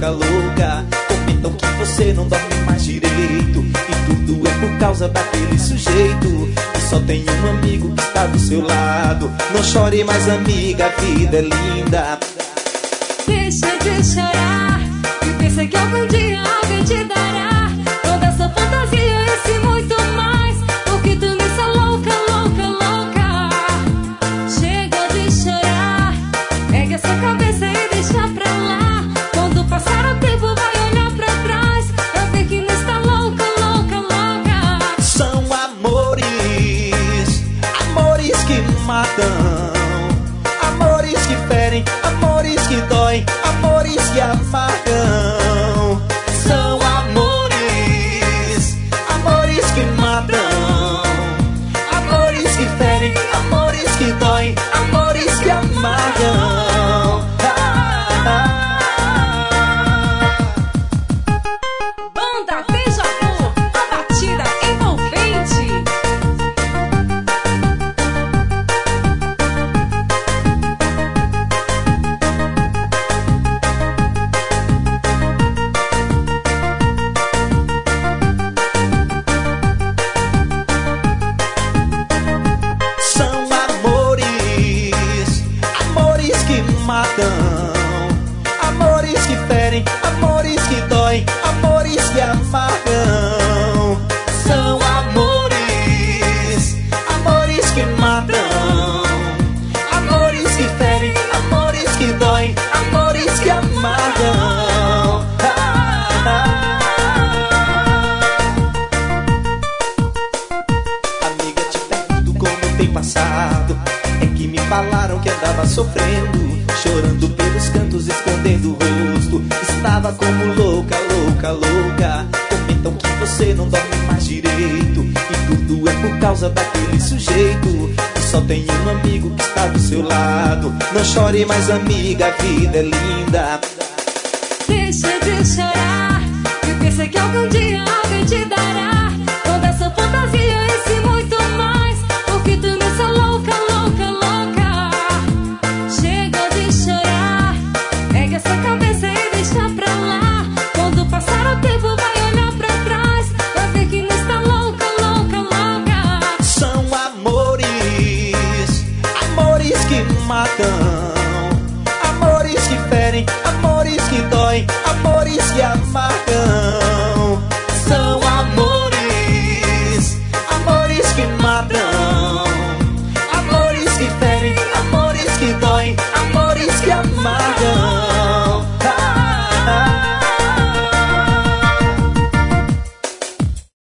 louca, louca. Comentam que você não dorme mais direito, e tudo é por causa daquele sujeito. E só tem um amigo que está do seu lado. Não chore mais, amiga, a vida é linda. Deixa de chorar e pensa que algum dia alguém te dará toda essa fantasia, esse muito mais, porque tu me sou louca, louca, louca. Chega de chorar, pega essa cabeça e deixa pra lá. Quando passar o tempo vai olhar pra trás, vai ver que não está louca, louca, louca. São amores, amores que matam, amores que ferem, amores que doem, amores que amargam. São amores, amores que matam, amores que ferem, amores que doem, amores que amargam. Banda Deja Vu, a batida envolvente. São amores, amores que matam, amores que ferem, amores que doem, amores que amargam. São amores, amores que matam, amores que ferem, amores que doem, amores que amargam. Amiga, te pergunto como tem passado. É que me falaram que andava sofrendo, chorando pelos cantos, escondendo o rosto. Estava como louca, louca, louca. Comentam que você não dorme mais direito, e tudo é por causa daquele sujeito. E só tem um amigo que está do seu lado. Não chore mais, amiga, a vida é linda. Deixa de chorar e pensa que algum dia alguém te dará toda essa fantasia,